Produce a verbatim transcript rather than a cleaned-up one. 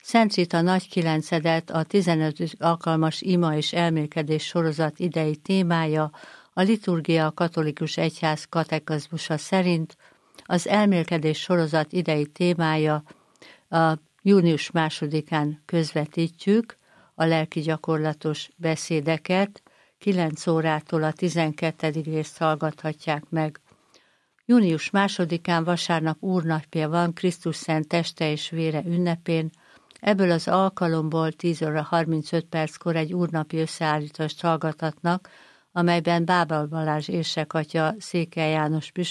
Szent Rita Nagykilencedet a tizenöt alkalmas ima és elmélkedés sorozat idei témája a liturgia katolikus egyház katekizmusa szerint. Az elmélkedés sorozat idei témája a június másodikán közvetítjük a lelki gyakorlatos beszédeket, kilenc órától a tizenkettedik részt hallgathatják meg. Június másodikán vasárnap úrnapja van Krisztus szent teste és vére ünnepén. Ebből az alkalomból tíz óra harmincöt perckor egy úrnapi összeállítást hallgathatnak, amelyben Bábel Balázs érsekatya, Székely János püspök